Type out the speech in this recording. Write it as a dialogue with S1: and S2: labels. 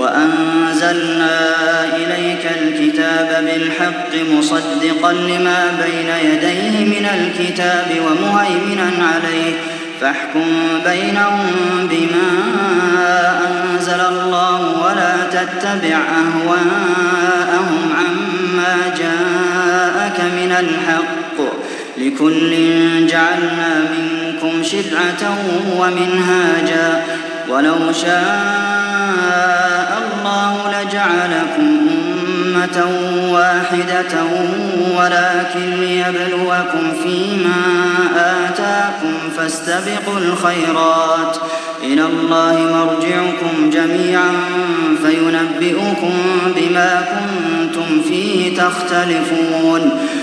S1: وأنزلنا إليك الكتاب بالحق مصدقا لما بين يديه من الكتاب ومهيمنا عليه فاحكم بينهم بما أنزل الله ولا تتبع أهواءهم عما جاءك من الحق لكل جعلنا منكم شرعة ومنهاجا ولو شاء الله لجعلكم أمة واحدة ولكن ليبلوكم فيما آتاكم فاستبقوا الخيرات إلى الله مرجعكم جميعا فينبئكم بما كنتم فيه تختلفون